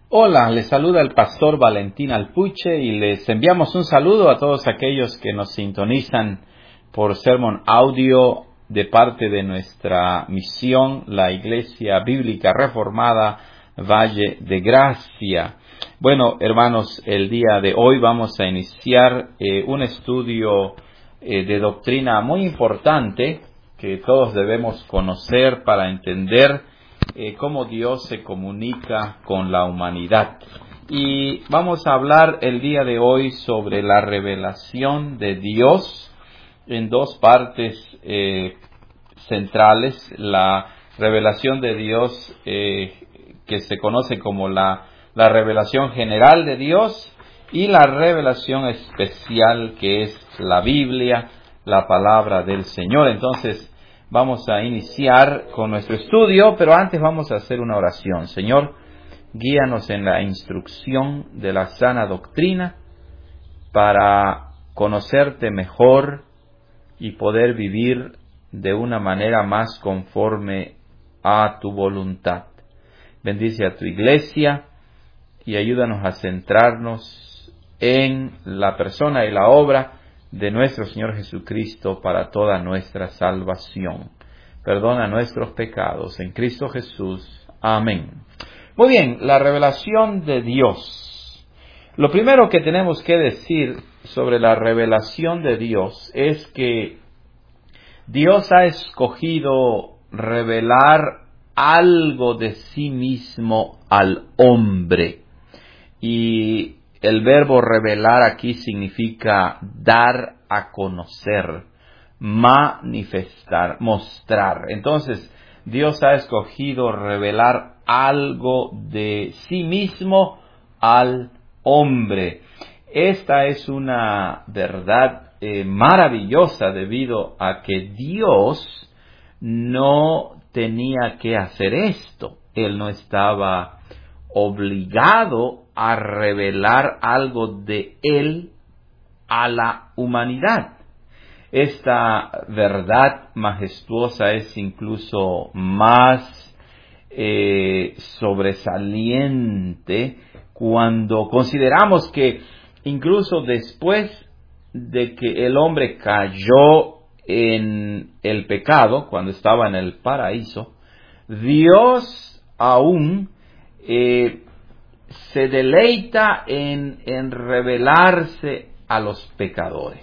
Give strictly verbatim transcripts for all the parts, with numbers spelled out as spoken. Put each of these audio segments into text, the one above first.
Hola, les saluda el pastor Valentín Alpuche y les enviamos un saludo a todos aquellos que nos sintonizan por sermón audio de parte de nuestra misión, la Iglesia Bíblica Reformada Valle de Gracia. Bueno, hermanos, el día de hoy vamos a iniciar eh, un estudio eh, de doctrina muy importante que todos debemos conocer para entender Eh, cómo Dios se comunica con la humanidad. Y vamos a hablar el día de hoy sobre la revelación de Dios en dos partes eh, centrales. La revelación de Dios eh, que se conoce como la, la revelación general de Dios y la revelación especial que es la Biblia, la palabra del Señor. Entonces, vamos a iniciar con nuestro estudio, pero antes vamos a hacer una oración. Señor, guíanos en la instrucción de la sana doctrina para conocerte mejor y poder vivir de una manera más conforme a tu voluntad. Bendice a tu iglesia y ayúdanos a centrarnos en la persona y la obra de nuestro Señor Jesucristo para toda nuestra salvación. Perdona nuestros pecados en Cristo Jesús. Amén. Muy bien, la revelación de Dios. Lo primero que tenemos que decir sobre la revelación de Dios es que Dios ha escogido revelar algo de sí mismo al hombre. Y el verbo revelar aquí significa dar a conocer, manifestar, mostrar. Entonces, Dios ha escogido revelar algo de sí mismo al hombre. Esta es una verdad eh, maravillosa debido a que Dios no tenía que hacer esto. Él no estaba obligado a revelar algo de Él a la humanidad. Esta verdad majestuosa es incluso más eh, sobresaliente cuando consideramos que incluso después de que el hombre cayó en el pecado, cuando estaba en el paraíso, Dios aún eh, se deleita en, en revelarse a los pecadores.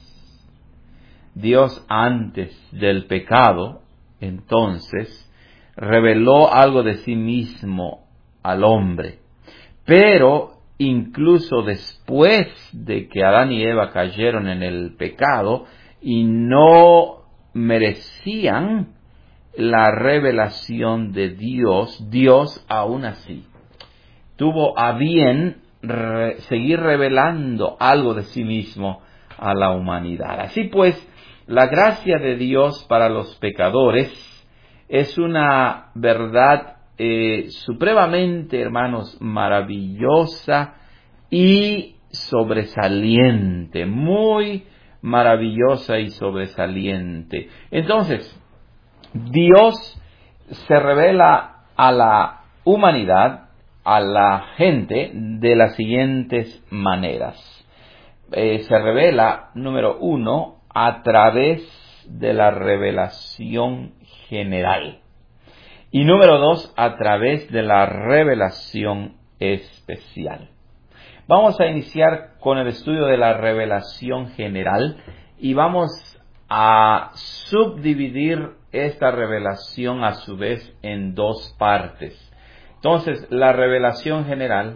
Dios antes del pecado, entonces, reveló algo de sí mismo al hombre. Pero incluso después de que Adán y Eva cayeron en el pecado y no merecían la revelación de Dios, Dios aún así tuvo a bien re- seguir revelando algo de sí mismo a la humanidad. Así pues, la gracia de Dios para los pecadores es una verdad eh, supremamente, hermanos, maravillosa y sobresaliente, muy maravillosa y sobresaliente. Entonces, Dios se revela a la humanidad, a la gente, de las siguientes maneras. Eh, se revela, número uno, a través de la revelación general. Y número dos, a través de la revelación especial. Vamos a iniciar con el estudio de la revelación general y vamos a subdividir esta revelación a su vez en dos partes. Entonces, la revelación general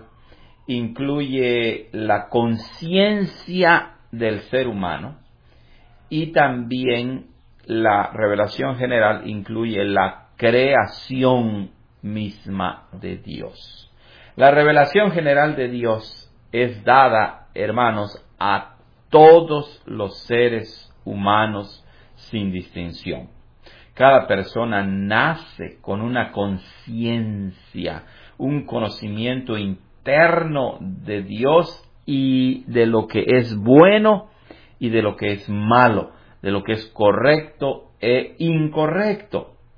incluye la conciencia del ser humano y también la revelación general incluye la creación misma de Dios. La revelación general de Dios es dada, hermanos, a todos los seres humanos sin distinción. Cada persona nace con una conciencia, un conocimiento interno de Dios y de lo que es bueno y de lo que es malo, de lo que es correcto e incorrecto.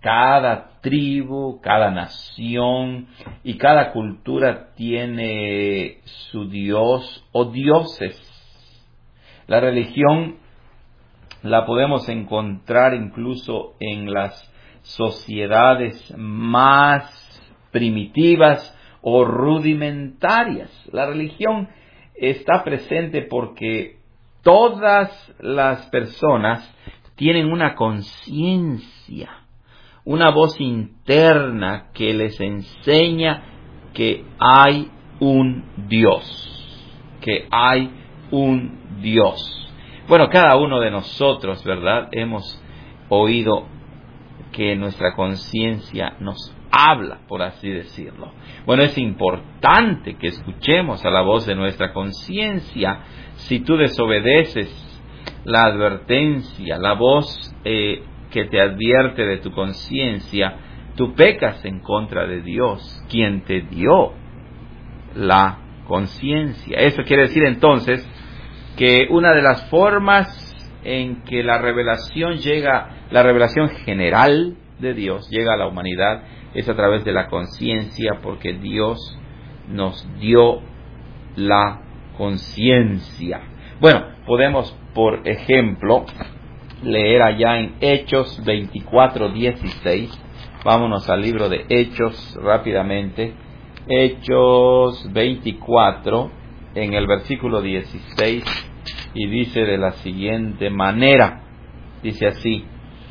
Cada tribu, cada nación y cada cultura tiene su Dios o dioses. La religión la podemos encontrar incluso en las sociedades más primitivas o rudimentarias. La religión está presente porque todas las personas tienen una conciencia, una voz interna que les enseña que hay un Dios, que hay un Dios. Bueno, cada uno de nosotros, ¿verdad?, hemos oído que nuestra conciencia nos habla, por así decirlo. Bueno, es importante que escuchemos a la voz de nuestra conciencia. Si tú desobedeces la advertencia, la voz eh, que te advierte de tu conciencia, tú pecas en contra de Dios, quien te dio la conciencia. Eso quiere decir entonces que una de las formas en que la revelación llega, la revelación general de Dios llega a la humanidad, es a través de la conciencia, porque Dios nos dio la conciencia. Bueno, podemos, por ejemplo, leer allá en Hechos veinticuatro dieciséis. Vámonos al libro de Hechos rápidamente. Hechos veinticuatro, en el versículo dieciséis, y dice de la siguiente manera, dice así: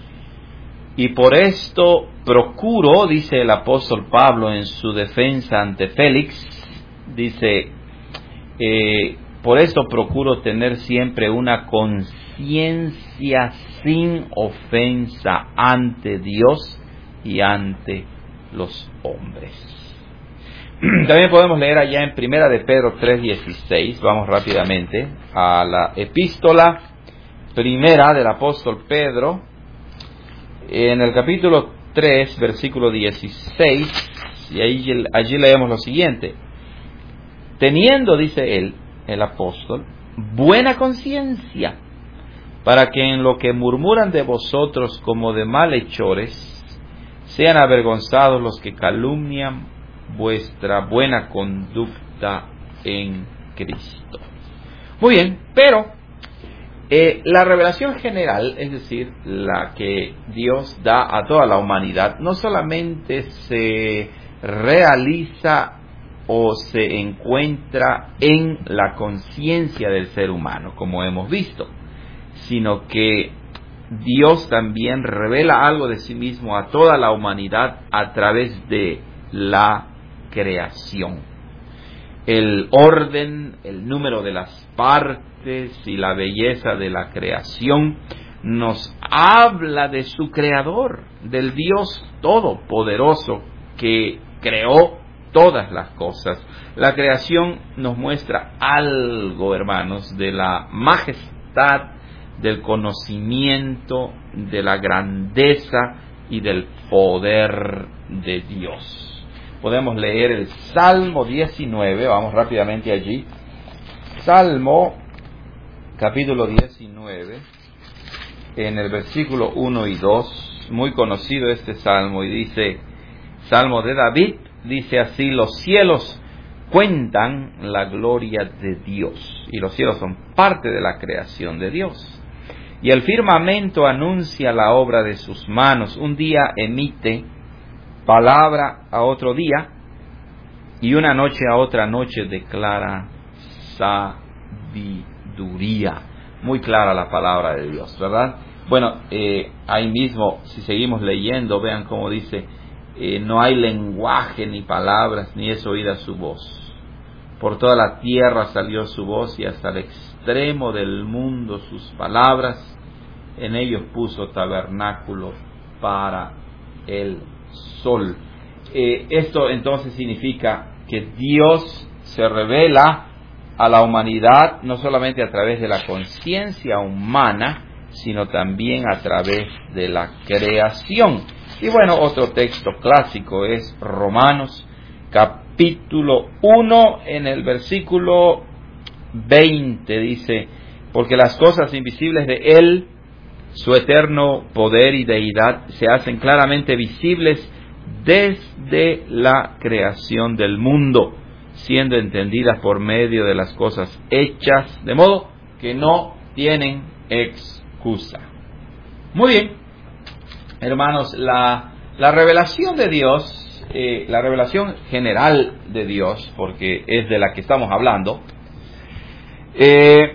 y por esto procuro, dice el apóstol Pablo en su defensa ante Félix, dice, eh, por esto procuro tener siempre una conciencia sin ofensa ante Dios y ante los hombres. También podemos leer allá en Primera de Pedro tres dieciséis, vamos rápidamente a la epístola primera del apóstol Pedro, en el capítulo tres, versículo dieciséis, y allí, allí leemos lo siguiente: teniendo, dice él, el apóstol, buena conciencia, para que en lo que murmuran de vosotros como de malhechores, sean avergonzados los que calumnian vuestra buena conducta en Cristo. Muy bien, pero eh, la revelación general, es decir, la que Dios da a toda la humanidad, no solamente se realiza o se encuentra en la conciencia del ser humano, como hemos visto, sino que Dios también revela algo de sí mismo a toda la humanidad a través de la creación. El orden, el número de las partes y la belleza de la creación nos habla de su creador, del Dios todopoderoso que creó todas las cosas. La creación nos muestra algo, hermanos, de la majestad, del conocimiento, de la grandeza y del poder de Dios. Podemos leer el Salmo diecinueve, vamos rápidamente allí. Salmo, capítulo diecinueve, en el versículo uno y dos, muy conocido este salmo, y dice, Salmo de David, dice así: los cielos cuentan la gloria de Dios, y los cielos son parte de la creación de Dios. Y el firmamento anuncia la obra de sus manos. Un día emite palabra a otro día, y una noche a otra noche declara sabiduría. Muy clara la palabra de Dios, ¿verdad? Bueno, eh, ahí mismo, si seguimos leyendo, vean cómo dice, eh, no hay lenguaje ni palabras, ni es oída su voz. Por toda la tierra salió su voz, y hasta el extremo del mundo sus palabras. En ellos puso tabernáculo para el sol. Eh, esto entonces significa que Dios se revela a la humanidad no solamente a través de la conciencia humana, sino también a través de la creación. Y bueno, otro texto clásico es Romanos capítulo uno, en el versículo veinte, dice: porque las cosas invisibles de Él, Su eterno poder y deidad se hacen claramente visibles desde la creación del mundo, siendo entendidas por medio de las cosas hechas, de modo que no tienen excusa. Muy bien, hermanos, la, la revelación de Dios, eh, la revelación general de Dios, porque es de la que estamos hablando, eh,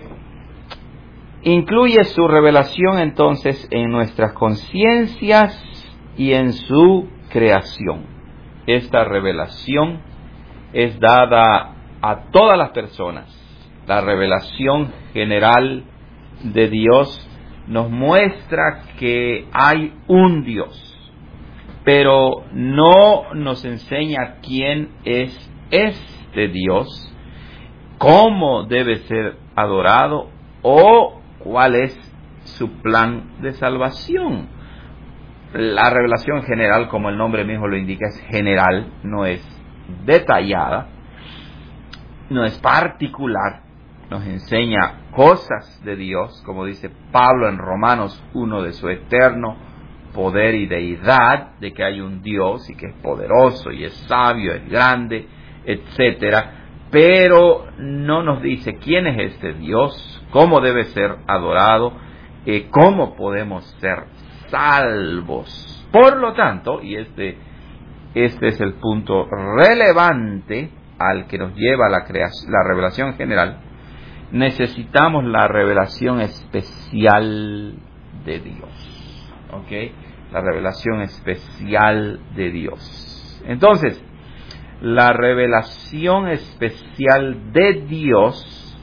incluye su revelación entonces en nuestras conciencias y en su creación. Esta revelación es dada a todas las personas. La revelación general de Dios nos muestra que hay un Dios, pero no nos enseña quién es este Dios, cómo debe ser adorado o cuál es su plan de salvación. La revelación general, como el nombre mismo lo indica, es general, no es detallada, no es particular. Nos enseña cosas de Dios, como dice Pablo en Romanos uno, de su eterno poder y deidad, de que hay un Dios y que es poderoso y es sabio, es grande, etcétera. Pero no nos dice quién es este Dios, cómo debe ser adorado, eh, cómo podemos ser salvos. Por lo tanto, y este, este es el punto relevante al que nos lleva la, creación, la revelación general, necesitamos la revelación especial de Dios. ¿Ok? La revelación especial de Dios. Entonces, la revelación especial de Dios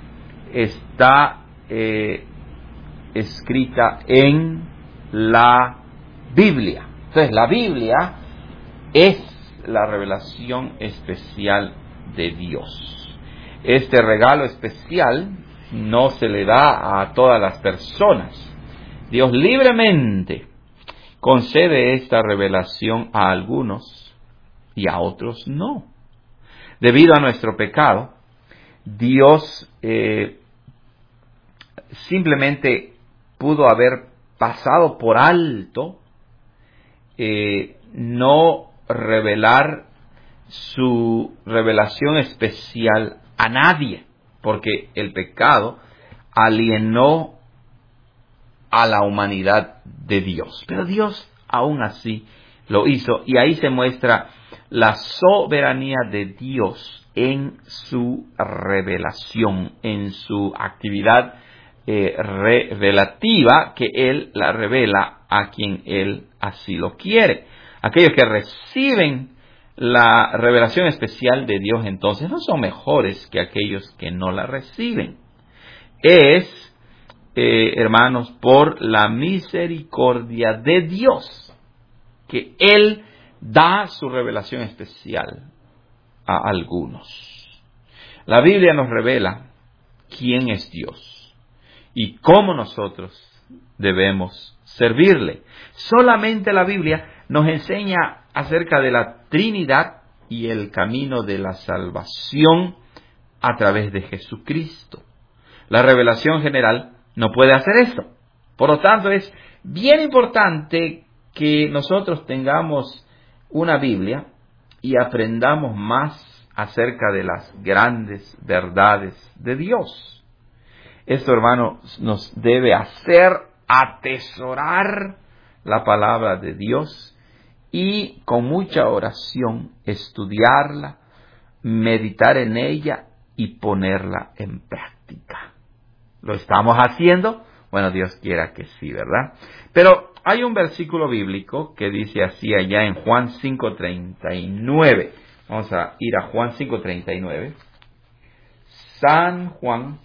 está eh, escrita en la Biblia. Entonces, la Biblia es la revelación especial de Dios. Este regalo especial no se le da a todas las personas. Dios libremente concede esta revelación a algunos y a otros no. Debido a nuestro pecado, Dios eh, simplemente pudo haber pasado por alto, eh, no revelar su revelación especial a nadie, porque el pecado alienó a la humanidad de Dios. Pero Dios aún así lo hizo, y ahí se muestra la soberanía de Dios en su revelación, en su actividad eh, revelativa, que Él la revela a quien Él así lo quiere. Aquellos que reciben la revelación especial de Dios, entonces, no son mejores que aquellos que no la reciben. Es, eh, hermanos, por la misericordia de Dios que Él da su revelación especial a algunos. La Biblia nos revela quién es Dios y cómo nosotros debemos servirle. Solamente la Biblia nos enseña acerca de la Trinidad y el camino de la salvación a través de Jesucristo. La revelación general no puede hacer esto. Por lo tanto, es bien importante que nosotros tengamos una Biblia y aprendamos más acerca de las grandes verdades de Dios. Esto, hermano, nos debe hacer atesorar la palabra de Dios y con mucha oración estudiarla, meditar en ella y ponerla en práctica. ¿Lo estamos haciendo? Bueno, Dios quiera que sí, ¿verdad? Pero hay un versículo bíblico que dice así allá en Juan cinco treinta y nueve. Vamos a ir a Juan cinco treinta y nueve. San Juan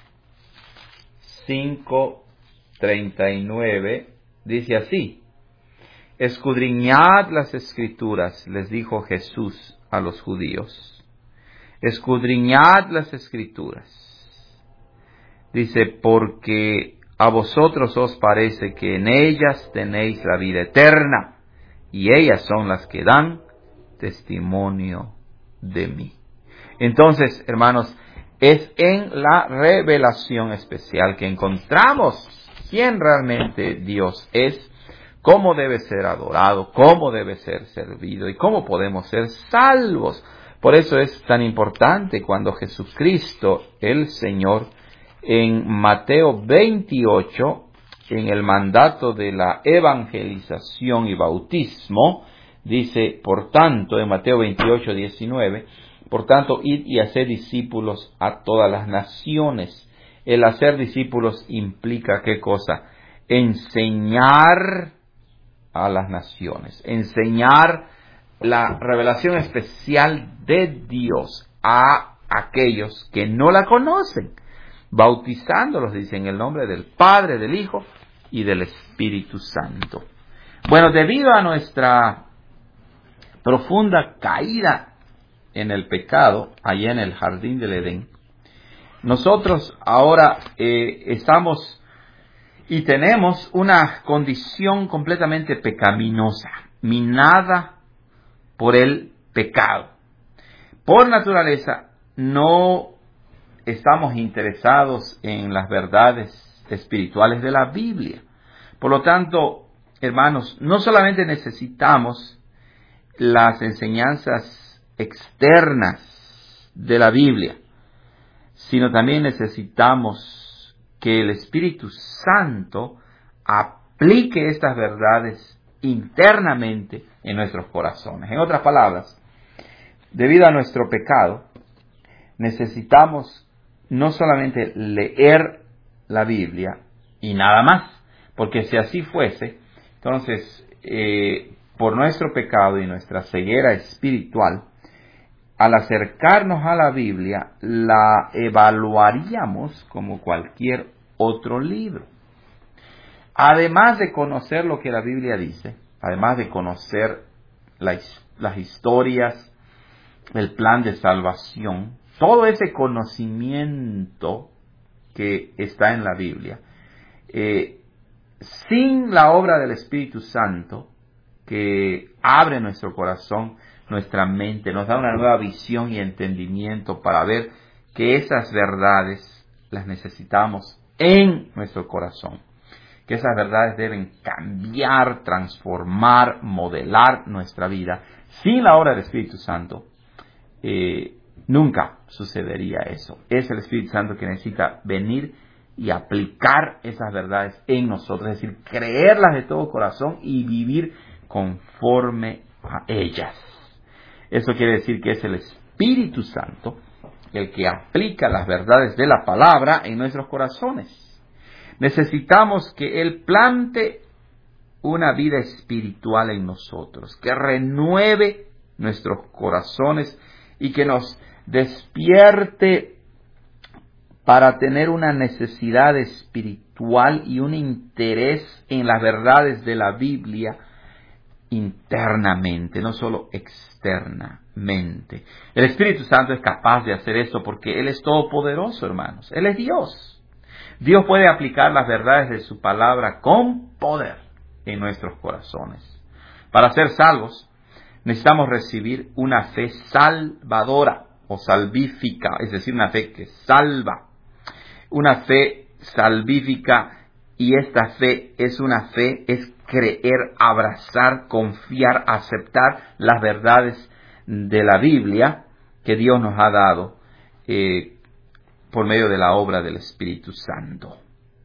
cinco treinta y nueve dice así: escudriñad las Escrituras, les dijo Jesús a los judíos. Escudriñad las Escrituras. Dice, porque a vosotros os parece que en ellas tenéis la vida eterna, y ellas son las que dan testimonio de mí. Entonces, hermanos, es en la revelación especial que encontramos quién realmente Dios es, cómo debe ser adorado, cómo debe ser servido y cómo podemos ser salvos. Por eso es tan importante cuando Jesucristo, el Señor, en Mateo veintiocho, en el mandato de la evangelización y bautismo, dice, por tanto, en Mateo veintiocho, diecinueve, por tanto, id y haced discípulos a todas las naciones. El hacer discípulos implica, ¿qué cosa? Enseñar a las naciones, enseñar la revelación especial de Dios a aquellos que no la conocen, bautizándolos, dice, en el nombre del Padre, del Hijo y del Espíritu Santo. Bueno, debido a nuestra profunda caída en el pecado, allá en el jardín del Edén, nosotros ahora eh, estamos y tenemos una condición completamente pecaminosa, minada por el pecado. Por naturaleza, no estamos interesados en las verdades espirituales de la Biblia. Por lo tanto, hermanos, no solamente necesitamos las enseñanzas externas de la Biblia, sino también necesitamos que el Espíritu Santo aplique estas verdades internamente en nuestros corazones. En otras palabras, debido a nuestro pecado, necesitamos no solamente leer la Biblia y nada más, porque si así fuese, entonces, eh, por nuestro pecado y nuestra ceguera espiritual, al acercarnos a la Biblia, la evaluaríamos como cualquier otro libro. Además de conocer lo que la Biblia dice, además de conocer la, las historias, el plan de salvación, todo ese conocimiento que está en la Biblia, eh, sin la obra del Espíritu Santo, que abre nuestro corazón, nuestra mente, nos da una nueva visión y entendimiento para ver que esas verdades las necesitamos en nuestro corazón, que esas verdades deben cambiar, transformar, modelar nuestra vida. Sin la obra del Espíritu Santo, eh, nunca sucedería eso. Es el Espíritu Santo que necesita venir y aplicar esas verdades en nosotros, es decir, creerlas de todo corazón y vivir conforme a ellas. Eso quiere decir que es el Espíritu Santo el que aplica las verdades de la palabra en nuestros corazones. Necesitamos que Él plante una vida espiritual en nosotros, que renueve nuestros corazones y que nos despierte para tener una necesidad espiritual y un interés en las verdades de la Biblia internamente, no solo externamente. El Espíritu Santo es capaz de hacer esto porque Él es todopoderoso, hermanos. Él es Dios. Dios puede aplicar las verdades de su palabra con poder en nuestros corazones. Para ser salvos, necesitamos recibir una fe salvadora o salvífica, es decir, una fe que salva. Una fe salvífica, y esta fe es una fe, es creer, abrazar, confiar, aceptar las verdades de la Biblia que Dios nos ha dado eh, por medio de la obra del Espíritu Santo.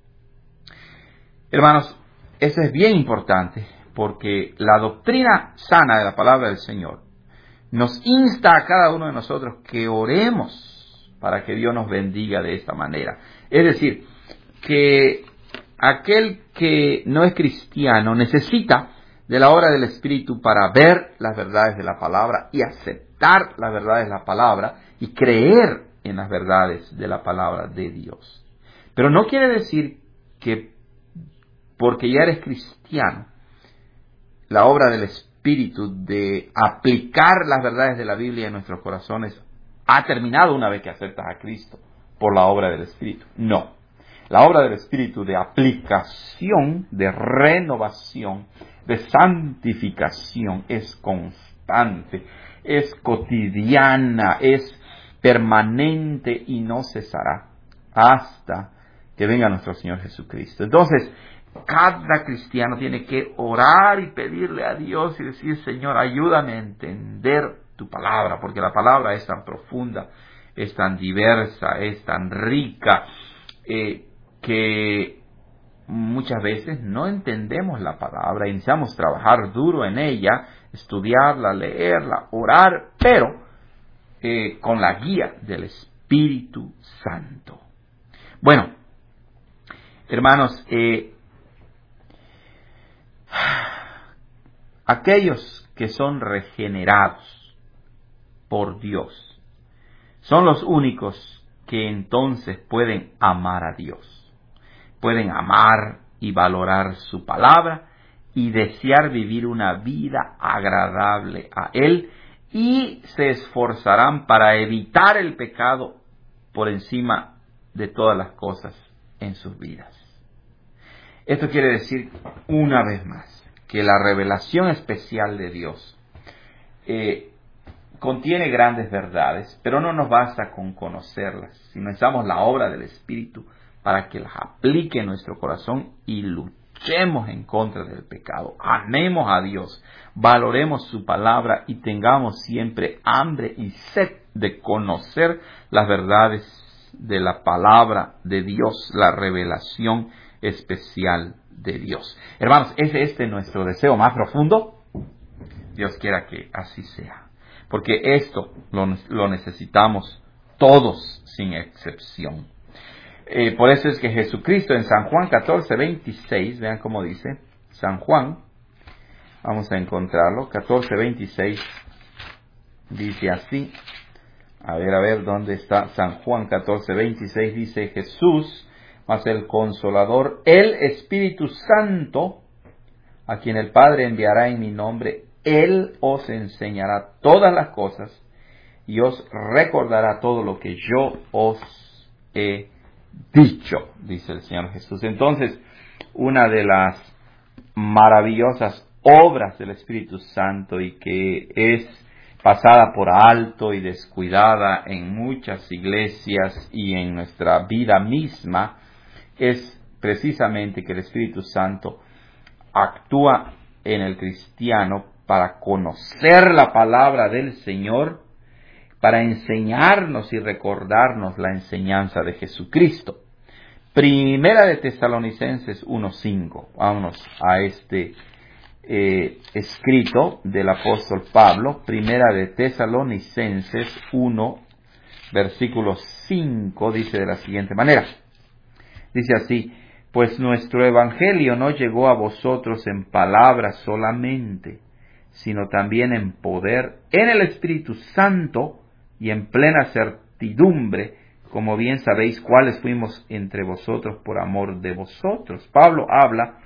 Hermanos, eso es bien importante porque la doctrina sana de la palabra del Señor nos insta a cada uno de nosotros que oremos para que Dios nos bendiga de esta manera. Es decir, que aquel que no es cristiano necesita de la obra del Espíritu para ver las verdades de la palabra y aceptar las verdades de la palabra y creer en las verdades de la palabra de Dios. Pero no quiere decir que porque ya eres cristiano, la obra del Espíritu de aplicar las verdades de la Biblia en nuestros corazones ha terminado una vez que aceptas a Cristo por la obra del Espíritu. No. La obra del Espíritu de aplicación, de renovación, de santificación es constante, es cotidiana, es permanente y no cesará hasta que venga nuestro Señor Jesucristo. Entonces, cada cristiano tiene que orar y pedirle a Dios y decir, Señor, ayúdame a entender tu palabra, porque la palabra es tan profunda, es tan diversa, es tan rica, eh, que muchas veces no entendemos la palabra, iniciamos a trabajar duro en ella, estudiarla, leerla, orar, pero eh, con la guía del Espíritu Santo. Bueno, hermanos, eh, aquellos que son regenerados por Dios son los únicos que entonces pueden amar a Dios. Pueden amar y valorar su palabra y desear vivir una vida agradable a Él, y se esforzarán para evitar el pecado por encima de todas las cosas en sus vidas. Esto quiere decir, una vez más, que la revelación especial de Dios eh, contiene grandes verdades, pero no nos basta con conocerlas, sino necesitamos la obra del Espíritu para que las aplique en nuestro corazón y luchemos en contra del pecado. Amemos a Dios, valoremos su palabra y tengamos siempre hambre y sed de conocer las verdades de la palabra de Dios, la revelación especial de Dios. Hermanos, ¿es este nuestro deseo más profundo? Dios quiera que así sea, porque esto lo, lo necesitamos todos sin excepción. Eh, por eso es que Jesucristo en San Juan catorce, veintiséis, vean cómo dice, San Juan, vamos a encontrarlo, catorce, veintiséis, dice así, a ver, a ver, ¿dónde está? San Juan catorce, veintiséis, dice Jesús, mas el Consolador, el Espíritu Santo, a quien el Padre enviará en mi nombre, Él os enseñará todas las cosas y os recordará todo lo que yo os he dicho, dice el Señor Jesús. Entonces, una de las maravillosas obras del Espíritu Santo y que es pasada por alto y descuidada en muchas iglesias y en nuestra vida misma, es precisamente que el Espíritu Santo actúa en el cristiano para conocer la palabra del Señor, para enseñarnos y recordarnos la enseñanza de Jesucristo. Primera de Tesalonicenses uno cinco. Vámonos a este eh, escrito del apóstol Pablo. Primera de Tesalonicenses uno, versículo cinco, dice de la siguiente manera. Dice así: pues nuestro evangelio no llegó a vosotros en palabras solamente, sino también en poder, en el Espíritu Santo y en plena certidumbre, como bien sabéis cuáles fuimos entre vosotros por amor de vosotros. Pablo habla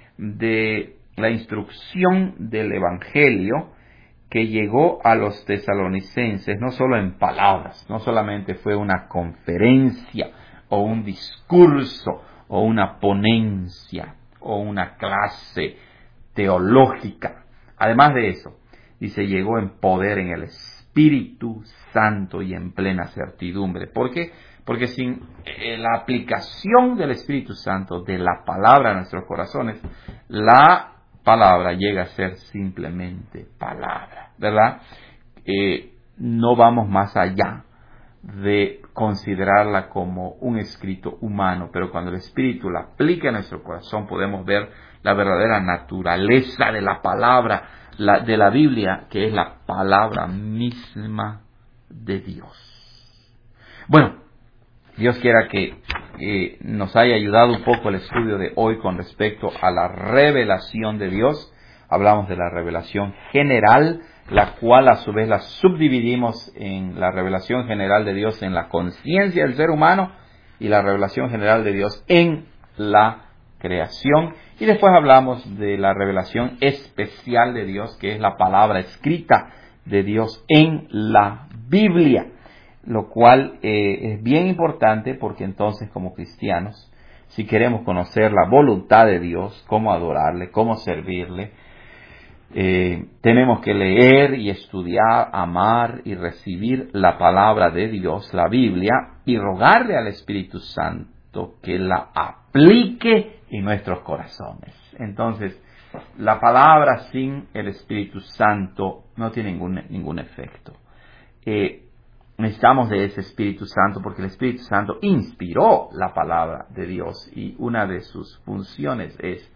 de la instrucción del evangelio que llegó a los tesalonicenses, no solo en palabras, no solamente fue una conferencia o un discurso o una ponencia o una clase teológica. Además de eso, dice, llegó en poder, en el Espíritu Santo y en plena certidumbre. ¿Por qué? Porque sin eh, la aplicación del Espíritu Santo, de la palabra a nuestros corazones, la palabra llega a ser simplemente palabra, ¿verdad? Eh, no vamos más allá de considerarla como un escrito humano, pero cuando el Espíritu la aplica a nuestro corazón podemos ver la verdadera naturaleza de la palabra, la, de la Biblia, que es la palabra misma de Dios. Bueno, Dios quiera que eh, nos haya ayudado un poco el estudio de hoy con respecto a la revelación de Dios. Hablamos de la revelación general, la cual a su vez la subdividimos en la revelación general de Dios en la conciencia del ser humano y la revelación general de Dios en la creación. Y después hablamos de la revelación especial de Dios, que es la palabra escrita de Dios en la Biblia, lo cual eh, es bien importante porque entonces como cristianos, si queremos conocer la voluntad de Dios, cómo adorarle, cómo servirle, Eh, tenemos que leer y estudiar, amar y recibir la palabra de Dios, la Biblia, y rogarle al Espíritu Santo Santo que la aplique en nuestros corazones. Entonces, la palabra sin el Espíritu Santo no tiene ningún, ningún efecto. Eh, necesitamos de ese Espíritu Santo porque el Espíritu Santo inspiró la palabra de Dios y una de sus funciones es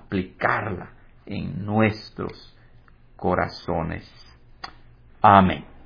aplicarla en nuestros corazones. Amén.